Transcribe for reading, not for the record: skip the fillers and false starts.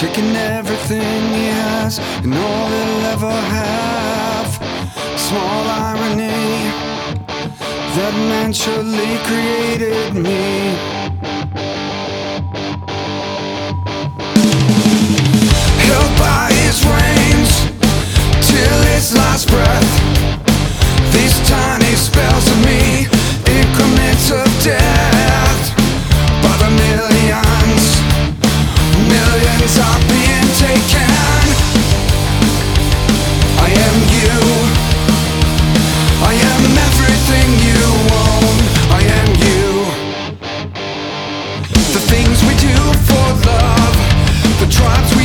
taking everything he has and all he'll ever have. Small irony, that man surely created me. Held by his reins till his last breath. These tiny spells of me, increments of death. By the millions, millions are being taken. I am you, I am everything you own. I am you. The things we do for love, the tribes we